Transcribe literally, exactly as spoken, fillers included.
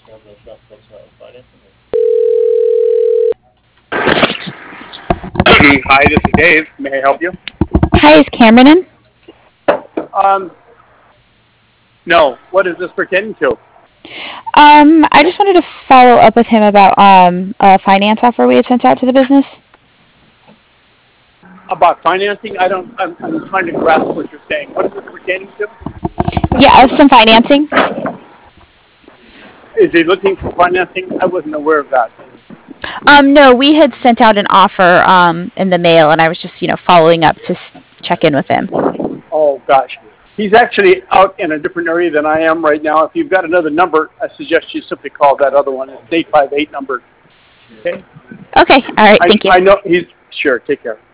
Hi, this is Dave. May I help you? Hi, is Cameron in? Um, no. What is this pertaining to? Um, I just wanted to follow up with him about um, a finance offer we had sent out to the business. About financing? I don't. I'm, I'm trying to grasp what you're saying. What is this pertaining to? Yeah, of some financing. Is he looking for financing? I wasn't aware of that. Um, no, we had sent out an offer um, in the mail, and I was just, you know, following up to s- check in with him. Oh gosh, he's actually out in a different area than I am right now. If you've got another number, I suggest you simply call that other one. It's eight five eight number. Okay. Okay, all right, I thank you. I know he's sure. Take care.